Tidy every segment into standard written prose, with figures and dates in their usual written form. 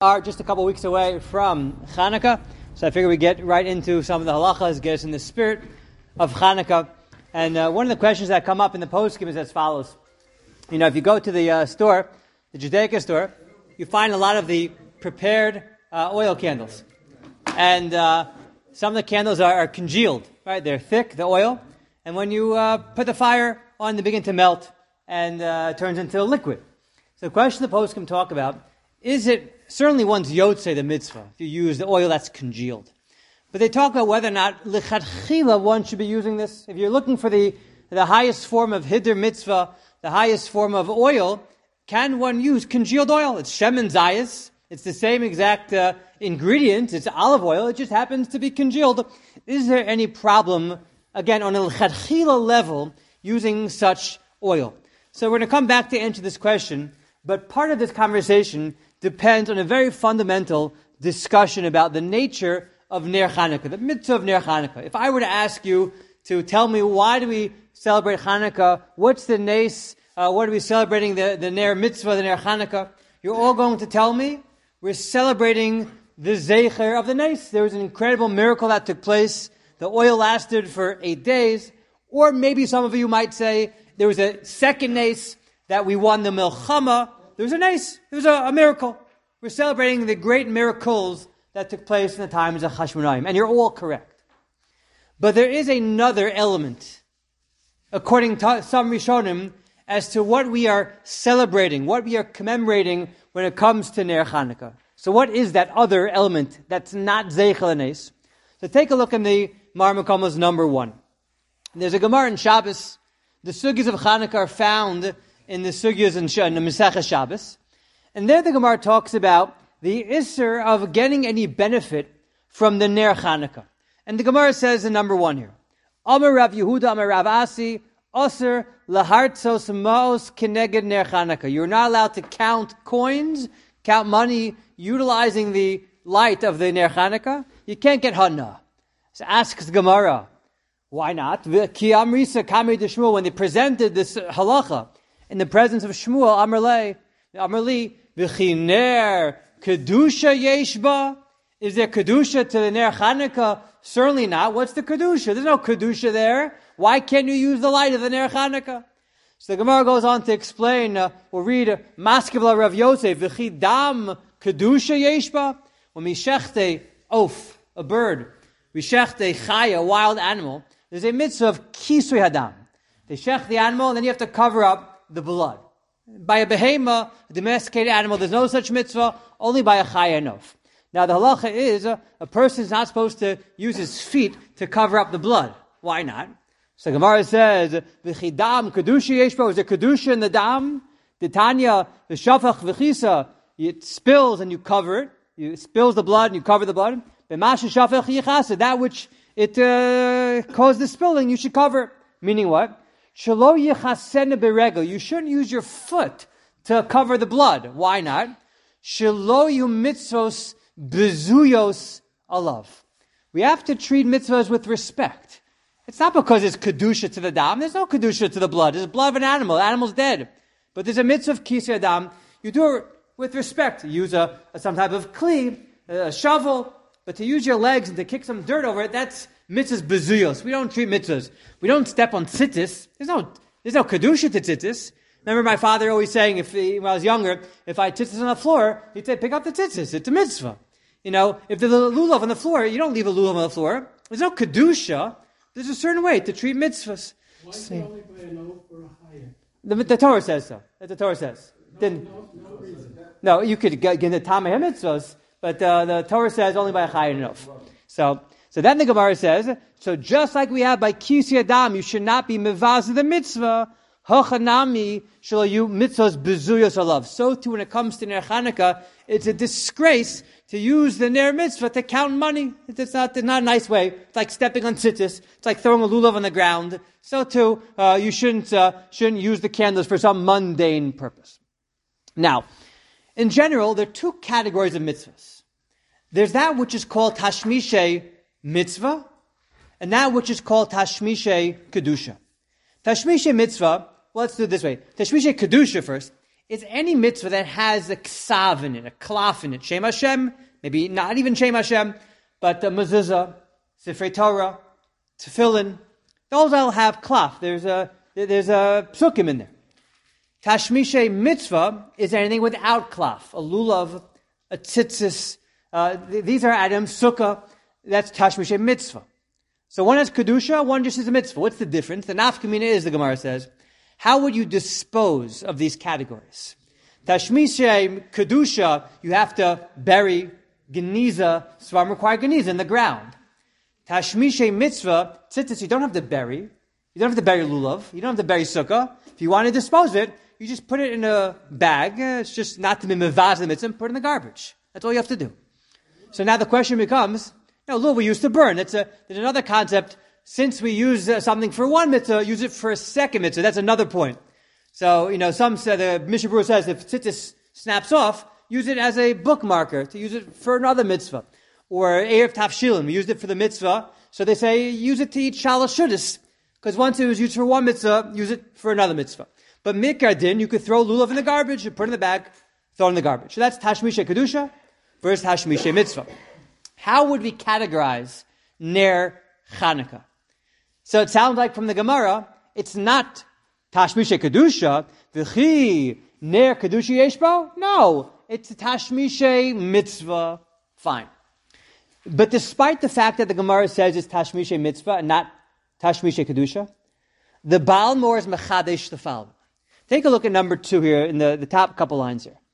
are just a couple weeks away from Chanukah, so I figure we get right into some of the halachas, get us in the spirit of Chanukah. And one of the questions that come up in the poskim is as follows. You know, if you go to the store, the Judaica store, you find a lot of the prepared oil candles. And some of the candles are congealed, right? They're thick, the oil. And when you put the fire on, they begin to melt and it turns into a liquid. So the question the poskim talk about, is it certainly one's yotzei, the mitzvah, if you use the oil that's congealed. But they talk about whether or not lichatchila one should be using this. If you're looking for the highest form of hider mitzvah, the highest form of oil, can one use congealed oil? It's shemen zayis. It's the same exact ingredient. It's olive oil. It just happens to be congealed. Is there any problem, again, on a lichatchila level, using such oil? So we're going to come back to answer this question, but part of this conversation depends on a very fundamental discussion about the nature of Ner Chanukah, the mitzvah of Ner Chanukah. If I were to ask you to tell me why do we celebrate Chanukah, what's the nes, what are we celebrating the Ner mitzvah, the Ner Chanukah, you're all going to tell me we're celebrating the Zecher of the nes. There was an incredible miracle that took place. The oil lasted for 8 days. Or maybe some of you might say there was a second nes that we won the Milchama. There was a nes. There was a miracle. We're celebrating the great miracles that took place in the times of Chashmonaim. And you're all correct. But there is another element, according to some Rishonim, as to what we are celebrating, what we are commemorating when it comes to Ner Chanukah. So what is that other element that's not Zeichel Nes? So take a look in the Mar Mekomos number 1. There's a Gemara in Shabbos. The sugyas of Chanukah are found in the sugyas in the Masechah Shabbos. And there the Gemara talks about the Isser of getting any benefit from the Ner Chanukah. And the Gemara says in number 1 here, Amar Rav Yehuda, Amar Rav Asi, Osir lahartzos maos keneged Ner Chanukah. You're not allowed to count coins, count money, utilizing the light of the Ner Chanukah. You can't get hana. So asks the Gemara, why not? Ki amrisa kamei de Shmuel, when they presented this halacha in the presence of Shmuel, Amarli, v'chi ner kedusha yeshba. Is there kedusha to the Ner Chanukah? Certainly not. What's the kedusha? There's no kedusha there. Why can't you use the light of the Ner Chanukah? So the Gemara goes on to explain, we'll read, Maskevla Rav Yosef, v'chi dam kedusha yeshba. When we shechte oaf, a bird, we shechte chaya, a wild animal, there's a mitzvah of kisui hadam. They shech the animal, and then you have to cover up the blood. By a behema, a domesticated animal, there's no such mitzvah, only by a chaya nof. Now the halacha is, a person is not supposed to use his feet to cover up the blood. Why not? So Gemara says, v'chidam kedusha yeshbo, is there kedusha in the dam? The Tanya, the shafach v'chisa, it spills and you cover it. It spills the blood and you cover the blood. B'masha shafach yichasa, that which it caused the spilling, you should cover. Meaning what? Shelo yichasena beregel. You shouldn't use your foot to cover the blood. Why not? Shelo yu mitzvos bezuyos alav. We have to treat mitzvahs with respect. It's not because it's kedusha to the dam. There's no kedusha to the blood. There's blood of an animal. The animal's dead. But there's a mitzvah of kisei adam. You do it with respect. You use some type of kli, a shovel, but to use your legs and to kick some dirt over it, that's mitzvahs bezuyos. We don't treat mitzvahs. We don't step on tzitzis. There's no kedusha to tzitzis. Remember my father always saying, when I was younger, if I had tzitzis on the floor, he'd say, pick up the tzitzis. It's a mitzvah. You know, if there's a lulav on the floor, you don't leave a lulav on the floor. There's no kedusha. There's a certain way to treat mitzvahs. Why is it only by an oath or a chaya? The Torah says so. The Torah says. No reason. No, you could get the tamei mitzvahs, but the Torah says only by a chaya and an oath. So then the Gemara says, so just like we have by kisei adam, you should not be mevaz the mitzvah. Hachanami shalayu mitzvahs bezuyos alav. So too, when it comes to Ner Chanukah, it's a disgrace to use the Ner mitzvah to count money. It's not a nice way. It's like stepping on tzitzis. It's like throwing a lulav on the ground. So too, you shouldn't use the candles for some mundane purpose. Now, in general, there are two categories of mitzvahs. There's that which is called tashmishe mitzvah, and that which is called tashmishe kedusha. Tashmishe mitzvah, well, let's do it this way. Tashmishe kedusha first, is any mitzvah that has a ksav in it, a klaf in it. Shem Hashem, maybe not even Shem Hashem, but the mezuzah, Sifrei Torah, tefillin, those all have klaf. There's a psukim in there. Tashmishe mitzvah is anything without klaf, a lulav, a tzitzis. These are items, sukkah, that's tashmishe mitzvah. So one has kedusha, one just is a mitzvah. What's the difference? The nafkamina is, the Gemara says, how would you dispose of these categories? Tashmishe kedusha, you have to bury geniza, svarim require geniza in the ground. Tashmishe mitzvah, tzitzis, you don't have to bury. You don't have to bury lulav. You don't have to bury sukkah. If you want to dispose of it, you just put it in a bag. It's just not to be mevaz the mitzvah, put it in the garbage. That's all you have to do. So now the question becomes, lulav we used to burn. There's another concept. Since we use something for one mitzvah, use it for a second mitzvah. That's another point. So, some say, the Mishnah Berurah says, if tzitzis snaps off, use it as a bookmarker, to use it for another mitzvah. Or Erev Tafshilin, we used it for the mitzvah. So they say, use it to eat shalosh shudas. Because once it was used for one mitzvah, use it for another mitzvah. But mikar din, you could throw lulav in the garbage, you put it in the bag, throw it in the garbage. So that's tashmishe kedusha versus tashmishe mitzvah. How would we categorize ner Chanukah? So it sounds like from the Gemara, it's not tashmishe kedusha, v'chi ner kedusha yeshbo. No, it's tashmishe mitzvah. Fine. But despite the fact that the Gemara says it's tashmishe mitzvah and not tashmishe kedusha, the Baal Mor is mechadesh the following. Take a look at number 2 here in the top couple lines here.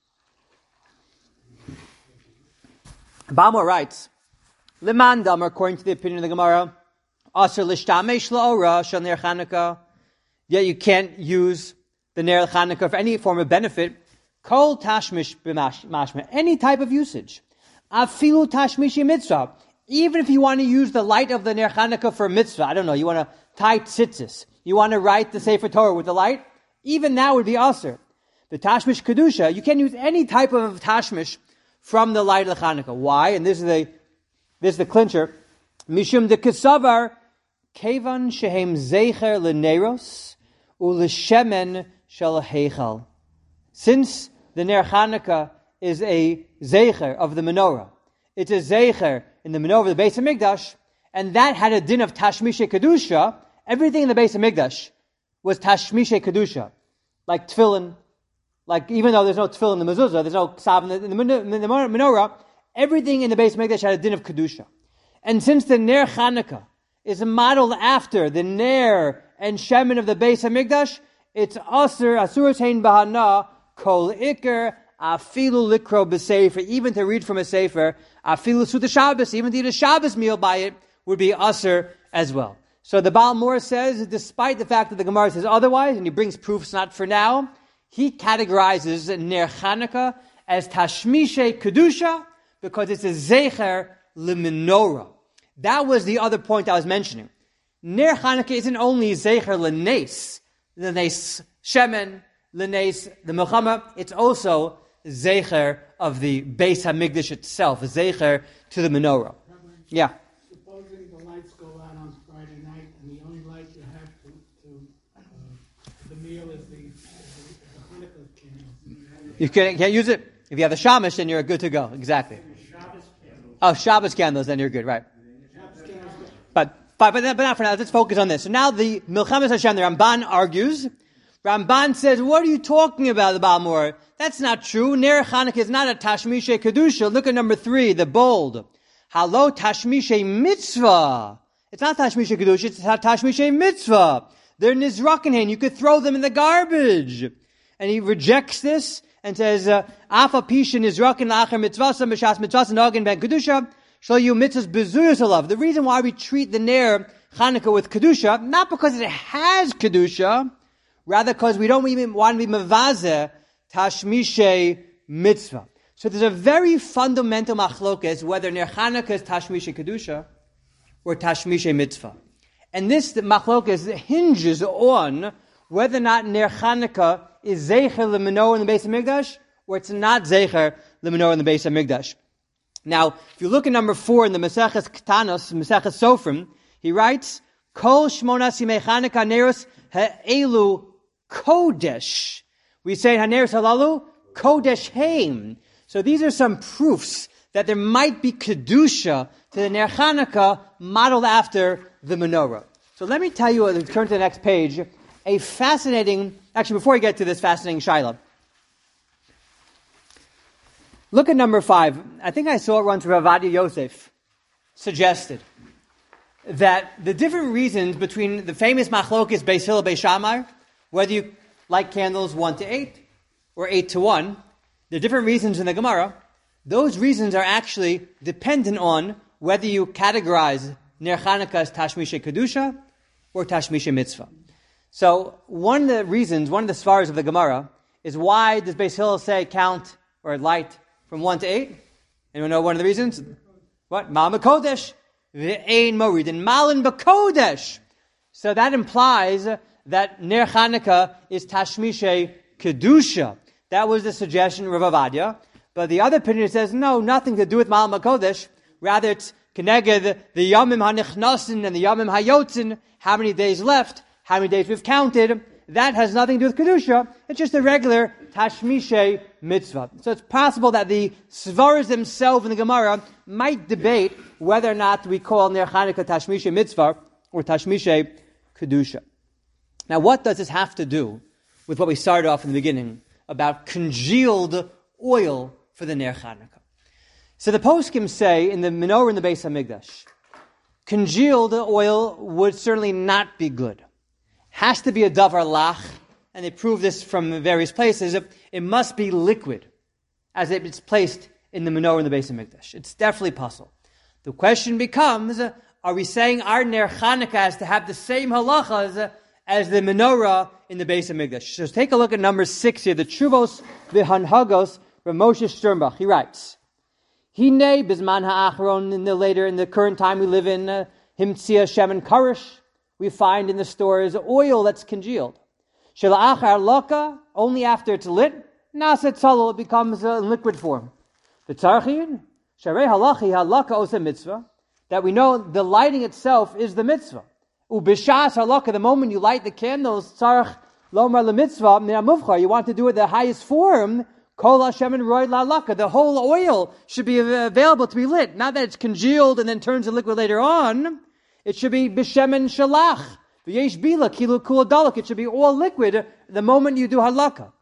Baal Mor writes, Liman Damar, according to the opinion of the Gemara, Asher l'shtamesh la'ora shel ner Chanukah, yet you can't use the ner Chanukah for any form of benefit. Kol tashmish b'mashma, any type of usage. Afilu tashmishi mitzvah, even if you want to use the light of the ner Chanukah for a mitzvah, I don't know, you want to tie tzitzis, you want to write the Sefer Torah with the light, even that would be aser. The tashmish kedusha, you can't use any type of tashmish from the light of the Chanukah. Why? And this is the clincher. Mishum de kesavar kevan shehem zeicher leneros u'leshemen shel heichal. Since the ner Chanukah is a zeicher of the menorah, it's a zeicher in the menorah of the Beis HaMikdash, and that had a din of tashmishe kedusha. Everything in the Beis HaMikdash was tashmishe kedusha, like tefillin, like even though there's no tefillin in the mezuzah, there's no ksav in the menorah, everything in the Beis HaMikdash had a din of kedusha. And since the ner Chanukah is modeled after the ner and shemen of the Beis HaMikdash, it's asur hein bahana kol iker afilu likro b'sefer, even to read from a sefer, afilu suda Shabbos, even to eat a Shabbos meal by it would be asur as well. So the Baal Mor says, despite the fact that the Gemara says otherwise, and he brings proofs not for now, he categorizes ner Chanukah as tashmishe kedusha because it's a zeicher lemenorah. That was the other point I was mentioning. Ner Chanukah isn't only zeicher lenes shemen, lenes the milchama. It's also zeicher of the Beis HaMikdash itself, a zeicher to the menorah. Yeah. Supposing the lights go out on Friday night, and the only light you have to the meal is the Hanukkah candles. You can't use it. If you have the shamash, then you're good to go. Exactly. Shabbos candles, then you're good, right? But not for now. Let's focus on this. So now the Milchemes Hashem, the Ramban argues. Ramban says, what are you talking about, the Baal Mor? That's not true. Ner Chanukah is not a tashmishe kedusha. Look at number 3, the bold. Halo tashmishe mitzvah. It's not tashmishe kedusha, it's tashmishe mitzvah. They're nizraken. You could throw them in the garbage. And he rejects this and says, Afa pisha nizraken la'acher mitzvasa b'shas mitzvasa nagin ben kedusha shall you mitzvahs bezuyas alav. The reason why we treat the ner Chanukah with kedusha, not because it has kedusha, rather because we don't even want to be mevazeh tashmishe mitzvah. So there's a very fundamental machlokes whether ner Chanukah is tashmishe kedusha or tashmishe mitzvah. And this machlokes hinges on whether or not ner Chanukah is zeicher lemenorah in the Beis HaMikdash or it's not zeicher lemenorah in the Beis HaMikdash. Now, if you look at number 4 in the Maseches Ketanos, Maseches Sofrim, he writes, Kol shmonas yimei Chanukah neros ha'elu kodesh. We say Haneres Halalu Kodesh Heim. So these are some proofs that there might be Kedusha to the Ner Chanukah modeled after the menorah. So let me tell you, let's turn to the next page, a fascinating, actually before we get to this fascinating Shiloh, look at number 5. I think I saw it once Rav Ovadia Yosef suggested that the different reasons between the famous Machlokes Beis Hillel Beis Shammai, whether you light candles 1 to 8 or 8 to 1, the different reasons in the Gemara, those reasons are actually dependent on whether you categorize Ner Chanukah as Tashmishe Kedusha or Tashmishe Mitzvah. So one of the reasons, one of the svaras of the Gemara is why does Beis Hillel say count or light from 1 to 8? Anyone know one of the reasons? What? Mal B'Kodesh. V'ein morid. And Malin B'Kodesh. So that implies that Ner Chanukah is Tashmishe Kedusha. That was the suggestion of Rav Ovadia. But the other opinion says, no, nothing to do with Malin B'Kodesh. Rather, it's Keneged, the Yomim HaNichnasin and the Yomim HaYotzin, how many days left, how many days we've counted. That has nothing to do with Kedusha. It's just a regular Tashmishe mitzvah. So it's possible that the Svaras themselves in the Gemara might debate whether or not we call Ner Chanukah Tashmishe mitzvah or Tashmishe Kedusha. Now what does this have to do with what we started off in the beginning about congealed oil for the Ner Chanukah? So the poskim say in the menorah in the Beis HaMikdash, congealed oil would certainly not be good. Has to be a davar lach, and they prove this from various places. It must be liquid, as it's placed in the menorah in the Beis HaMikdash. It's definitely possible. The question becomes, are we saying our Ner Chanukah has to have the same halachas as the menorah in the Beis HaMikdash? So take a look at number 6 here, the Tshuvos V'Hanhagos Rav Moshe Sternbach. He writes, Hine Bizman Ha'achron, in the current time we live in, Himtzia Shemen Karish, we find in the stores oil that's congealed. Shela'achar Laka, only after it's lit, Nasa Tzalo, it becomes in liquid form. The Tzarchin, Sharei Halachi Halaka Osa Mitzvah, that we know the lighting itself is the mitzvah. Ubishas Halaka, the moment you light the candles, Tzarch Lomar LeMitzvah, Me'amuvchar, you want to do it the highest form, Kol Hashem and Roy La'alaka, the whole oil should be available to be lit. Not that it's congealed and then turns to liquid later on. It should be B'Shemen Shalach. V'yesh Bila, Kilu Kula Dalak. It should be all liquid the moment you do halakha.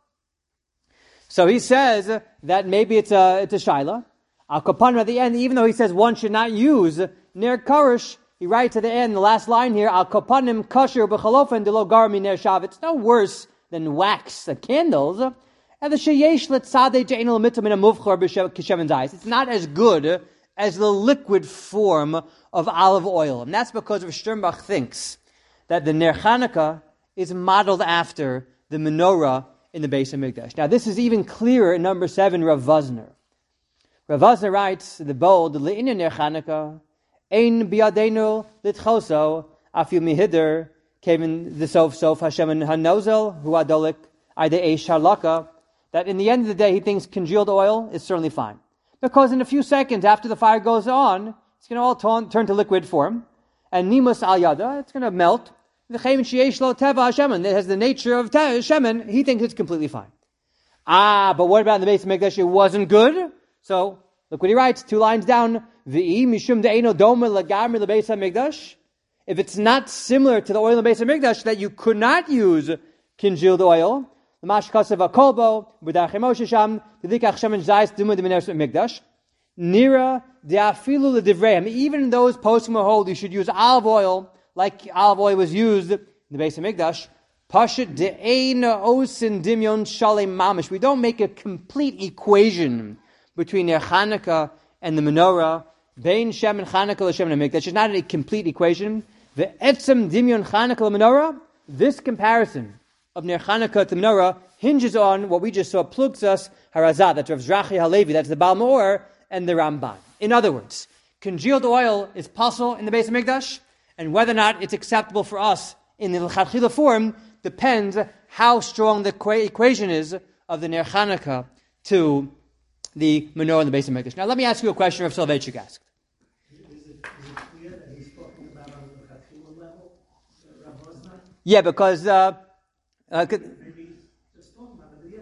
So he says that maybe it's a shaila. Al Kapanim at the end, even though he says one should not use Ner Karish, he writes at the end, the last line here, Al Kapanim Kasher B'Chalofen Delo Garmi Ner Shav. It's no worse than wax, the candles. And the sheyesh letzadei je'enel mitzvah min amuvchar b'shemen zayis. It's not as good as the liquid form of olive oil. And that's because Rav Sternbach thinks that the Ner Chanukah is modeled after the menorah in the Beis HaMikdash. Now this is even clearer in number 7, Rav Vosner. Rav Vosner writes, the bold, le'inyan Ner Chanukah, ein biyadeinu litchoso, afil mihider, kevin the sof Hashem and hanozel, hu adolik, ide eish halaka, that in the end of the day he thinks congealed oil is certainly fine. Because in a few seconds after the fire goes on, it's going to all turn to liquid form. And nimus al yada, it's going to melt. The chayim sheyesh lo teva hashemen, that has the nature of shemen, he thinks it's completely fine. But what about in the Beis HaMikdash? It wasn't good. So, look what he writes, 2 lines down. V'i mishum de'eno doma lagamri leBeis HaMikdash. If it's not similar to the oil in the Beis HaMikdash, that you could not use congealed oil, the mashkasav akolbo b'dar chemoshe sham t'dikach shemen zayis duma d'mineres mikdash nira de'afilu l'divrei. Even those poskim who hold you should use olive oil like olive oil was used in the Beis HaMikdash. Pashut de'ein osin dimyon shalem mamish. We don't make a complete equation between Ner Chanukah and the menorah. Bein shemen Chanukah l'shemen mikdash. It's not a complete equation. Ve'etzem dimyon Chanukah l'menorah. This comparison of Ner Chanukah to menorah hinges on what we just saw, Plugzas Harazat, that's Rav Zrachi Halevi, that's the Baal Meor, and the Ramban. In other words, congealed oil is possible in the Beis HaMikdash, and whether or not it's acceptable for us in the L'chadchila form depends how strong the equation is of the Ner Chanukah to the menorah in the Beis HaMikdash. Now let me ask you a question Rav Soloveitchik asked. Is it clear that he's talking about on the L'chadchila level, Rav Vosner? Yeah, because Maybe he's just talking about it.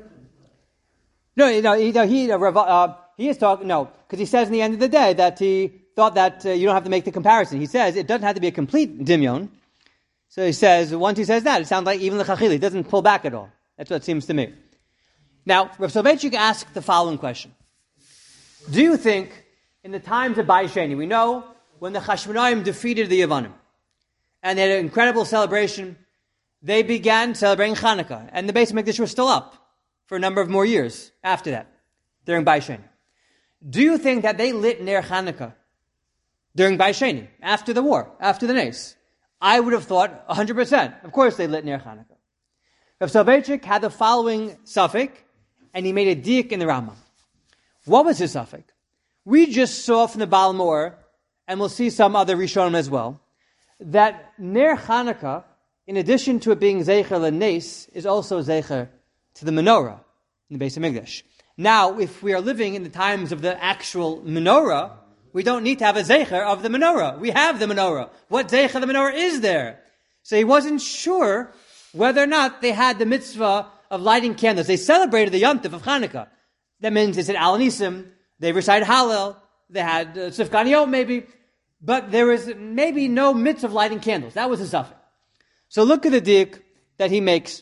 He is talking, because he says in the end of the day that he thought that you don't have to make the comparison. He says it doesn't have to be a complete dimyon. So he says, once he says that, it sounds like even the Chachili doesn't pull back at all. That's what it seems to me. Now, Rav Soloveitchik asked the following question. Do you think, in the times of Bai Sheni, we know when the Chashmonaim defeated the Yevanim, and they had an incredible celebration, they began celebrating Chanukah, and the Beis HaMikdash was still up for a number of more years after that, during Bai Sheni. Do you think that they lit Ner Chanukah during Bai Sheni, after the war, after the Nes? I would have thought 100%. Of course they lit Ner Chanukah. Rav Soloveitchik had the following suffix, and he made a diak in the Rambam. What was his suffix? We just saw from the Baal Mor, and we'll see some other Rishonim as well, that Ner Chanukah, in addition to it being Zecher L'Nes, is also Zecher to the menorah in the Beis HaMikdash. Now, if we are living in the times of the actual menorah, we don't need to have a Zecher of the menorah. We have the menorah. What Zecher of the menorah is there? So he wasn't sure whether or not they had the mitzvah of lighting candles. They celebrated the Yom Tov of Chanukah. That means they said Al Nisim, they recited Hallel, they had Sifkaniyot maybe, but there was maybe no mitzvah of lighting candles. That was the suffix. So look at the diak that he makes.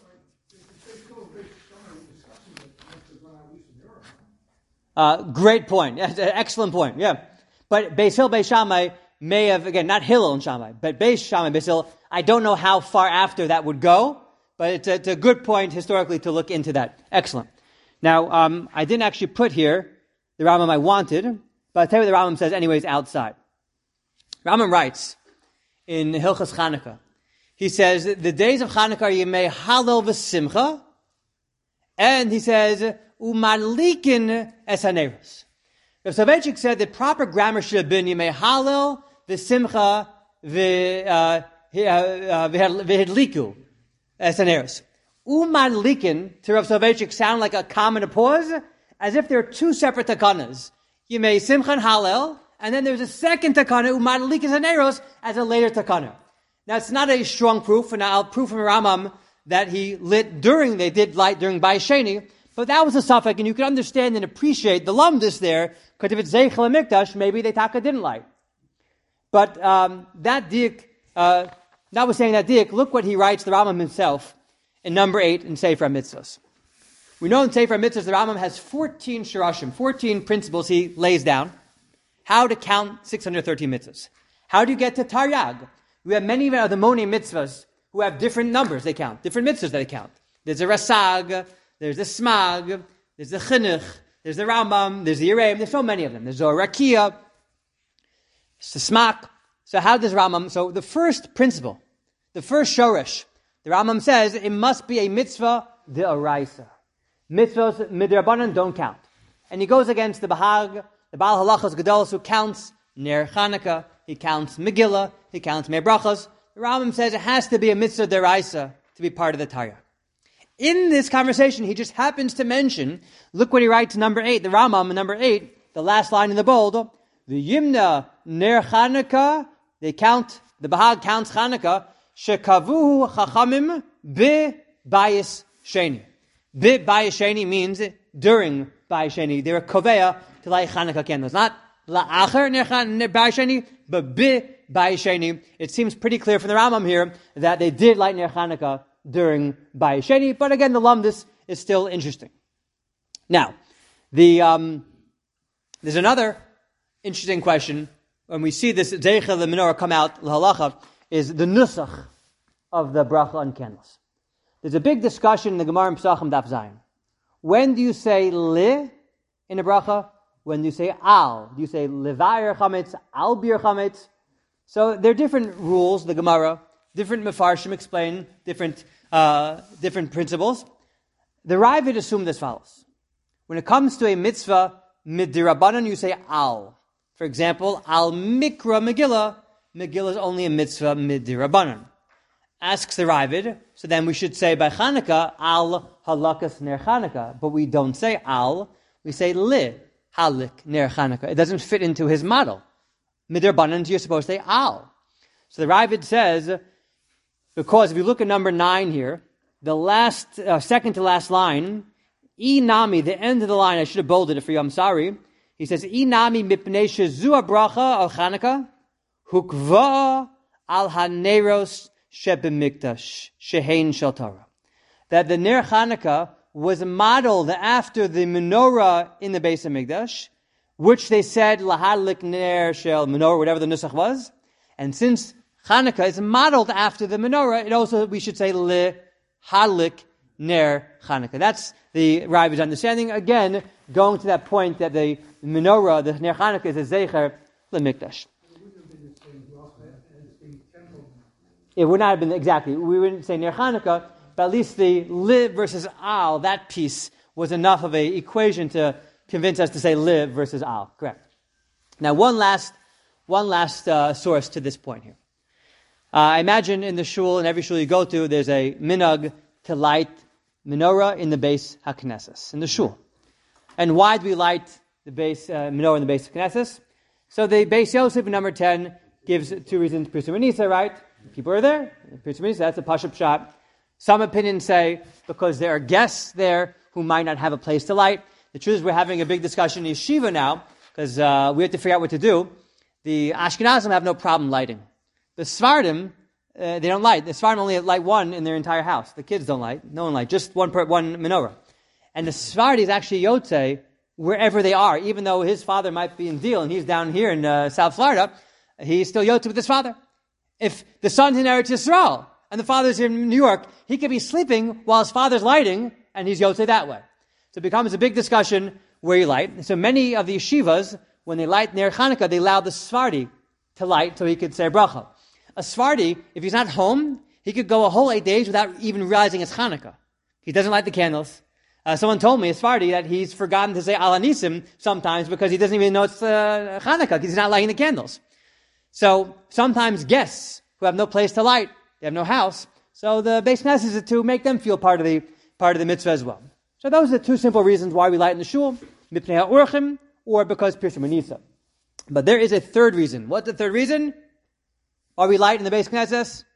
Great point. Excellent point. Yeah. But Beis Hillel, Beis Shammai may have, again, not Hillel and Shammai, but Beis Shammai, Beis Hillel, I don't know how far after that would go, but it's a good point historically to look into that. Excellent. Now, I didn't actually put here the Rambam I wanted, but I'll tell you what the Rambam says anyways outside. Rambam writes in Hilchas Chanukah, he says, the days of Chanukah are Yemei Halel v'Simcha, and he says, Umadlikin es haneros. Rav Soloveitchik said that proper grammar should have been Yemei Halel v'Simcha v'Hedliku es haneros. Umadlikin to Rav Soloveitchik sound like a comma and a pause, as if there are two separate takanas. Yemei Simcha and Halel, and then there's a second takana, Umadlikin es haneros, as a later takana. Now, it's not a strong proof, and I'll prove from Rambam that they did light during Bai Sheni, but that was a suffix, and you can understand and appreciate the lumdus there, because if it's Zeichel HaMikdash, maybe they taka didn't light. But that diak, notwithstanding that diak, look what he writes, the Rambam himself, in number 8 in Sefer HaMitzvos. We know in Sefer HaMitzvos, the Rambam has 14 shirashim, 14 principles he lays down, how to count 613 mitzvahs. How do you get to Taryag? We have many of the Moni mitzvahs who have different numbers they count, different mitzvahs that they count. There's a Rasag, there's the Smag, there's the Chinuch, there's the Rambam, there's the Yereim, there's so many of them. There's the Rakia, there's the Smak. So how does Rambam, so the first principle, the first Shoresh, the Rambam says it must be a mitzvah d'oraisa. Mitzvahs midrabanan don't count. And he goes against the Bahag, the Baal Halachas Gedolos, who counts Ner Chanukah, he counts Megillah, he counts Mei Brachos. The Rambam says it has to be a mitzvah d'oraisa to be part of the Taryag. In this conversation, he just happens to mention, look what he writes in number 8, the Rambam in number 8, the last line in the bold, the Yimna Ner Chanukah, they count, the Bahag counts Chanukah, shekavuhu chachamim bi bayis sheni. Bi bayis sheni means during bayis sheni. They're a koveya to light Chanukah candles. Not la'acher ner bayis sheni, but bi bayis sheni. It seems pretty clear from the Rambam here that they did light ner Chanukah during bayis sheni. But again, the lumdus is still interesting. Now, there's another interesting question when we see this Zeichel the menorah come out l'halacha, is the nusach of the bracha on candles. There's a big discussion in the Gemara in Pesachim Daf Zayin. When do you say li in a bracha? When do you say al? Do you say levayer chametz, al bir chametz? So there are different rules, the Gemara, different mefarshim explain different principles. The Ravid assumed as follows. When it comes to a mitzvah midirabanan, you say al. For example, al mikra Megillah. Megillah is only a mitzvah midirabanan. Asks the Ravid, so then we should say by Chanukah, al halakas ner Chanukah. But we don't say al, we say li halik ner Chanukah. It doesn't fit into his model. Midirabanan, you're supposed to say al. So the Ravid says, because if you look at number 9 here, the last, second to last line, Inami, the end of the line, I should have bolded it for you, I'm sorry. He says, Inami mipnei shezu bracha al Chanukah, hukva al haneros shebemikdash, shehein shel Torah. That the Ner Chanukah was modeled after the menorah in the Beis HaMikdash, which they said, lahadlik ner shel menorah, whatever the nusach was. And since Chanukah is modeled after the menorah, it also, we should say, lehadlik ner Chanukah. That's the Rabbi's understanding. Again, going to that point that the menorah, the ner Chanukah, is a zecher lemikdash. It would not have been exactly. We wouldn't say ner Chanukah, but at least the liv versus al, that piece was enough of an equation to convince us to say liv versus al. Correct. Now, one last source to this point here. I imagine in the shul, in every shul you go to, there's a minhag to light menorah in the Beis HaKnesses, in the shul. And why do we light the menorah in the Beis HaKnesses? So the Beis Yosef, number 10, gives 2 reasons. Pirsum Nisa, right? People are there. Pirsum Nisa, that's a pashup shot. Some opinions say because there are guests there who might not have a place to light. The truth is we're having a big discussion in yeshiva now because we have to figure out what to do. The Ashkenazim have no problem lighting. The Sephardim, they don't light. The Sephardim only light one in their entire house. The kids don't light. No one light. Just one menorah. And the Sephardi is actually Yotzei wherever they are. Even though his father might be in Deal and he's down here in South Florida, he's still Yotzei with his father. If the son's in Eretz Yisrael and the father's in New York, he could be sleeping while his father's lighting and he's Yotzei that way. So it becomes a big discussion where you light. So many of the yeshivas, when they light Ner Chanukah, they allow the Sephardi to light so he could say bracha. A Sephardi, if he's not home, he could go a whole 8 days without even realizing it's Chanukah. He doesn't light the candles. Someone told me, a Sephardi, that he's forgotten to say Al Hanisim sometimes because he doesn't even know it's Chanukah because he's not lighting the candles. So sometimes guests who have no place to light, they have no house, so the Beis Knesset is to make them feel part of the mitzvah as well. So those are the 2 simple reasons why we light in the shul, mipnei ha'orchim, or because Pirsum Nisa. But there is a third reason. What's the third reason? Are we light in the Beis Knesset?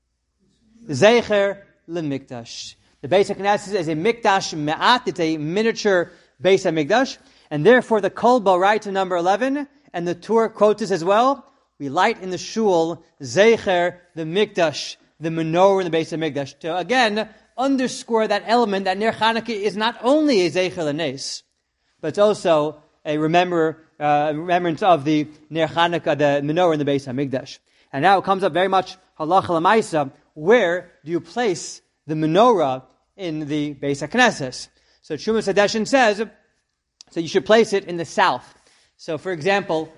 Zecher lemikdash. The Beis Knesset is a mikdash me'at. It's a miniature Beis HaMikdash. And therefore the Kolba writes in number 11, and the Tur quotes this as well, we light in the shul, Zecher, the mikdash, the menorah in the Beis HaMikdash. To again underscore that element that Ner Chanukah is not only a Zecher l'nes, but it's also a remembrance of the Ner Chanukah, the menorah in the Beis HaMikdash. And now it comes up very much halacha l'maisa. Where do you place the menorah in the Beis HaKnesses? So Shumas Hadeshin says, so you should place it in the south. So for example,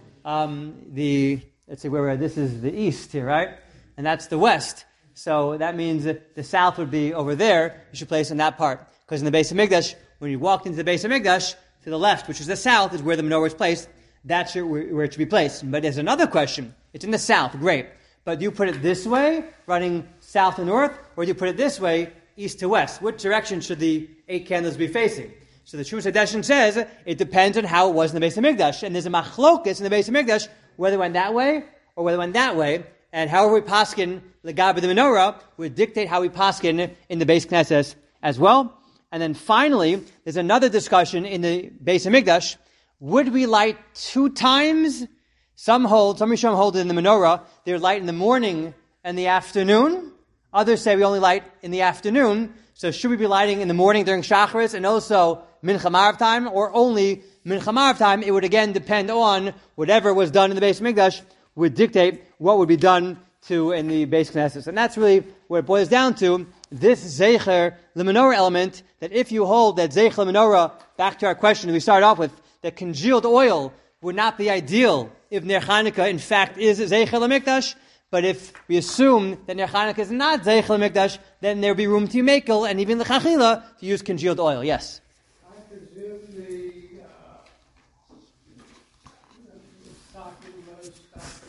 let's see where this is the east here, right? And that's the west. So that means that the south would be over there. You should place in that part. Because in the Beis HaMikdash, when you walked into the Beis HaMikdash, to the left, which is the south, is where the menorah is placed. That's where it should be placed. But there's another question. It's in the south, great. But do you put it this way, running south to north, or do you put it this way, east to west? Which direction should the 8 candles be facing? So the Shumas Hadeshin says it depends on how it was in the Beis HaMikdash. And there's a machlokas in the Beis HaMikdash, whether it went that way or whether it went that way. And however we paskin l'gabe the menorah would dictate how we paskin in the Beis Knesset as well. And then finally, there's another discussion in the Beis HaMikdash. Would we light 2 times? Some Rishonim hold it in the menorah. They're light in the morning and the afternoon. Others say we only light in the afternoon. So should we be lighting in the morning during Shacharis and also Mincha Marav time, or only Mincha Marav time? It would again depend on whatever was done in the Beis HaMikdash would dictate what would be done to in the Beis Knesset. And that's really what it boils down to. This Zecher L'Menorah element, that if you hold that Zecher L'Menorah, back to our question we started off with, that congealed oil would not be ideal if Ner Chanukah in fact is Zecher L'Mikdash, but if we assume that Ner Chanukah is not Zecher L'Mikdash, then there would be room to Mekel and even L'Chachila to use congealed oil. Yes? I presume the stocking, those stocking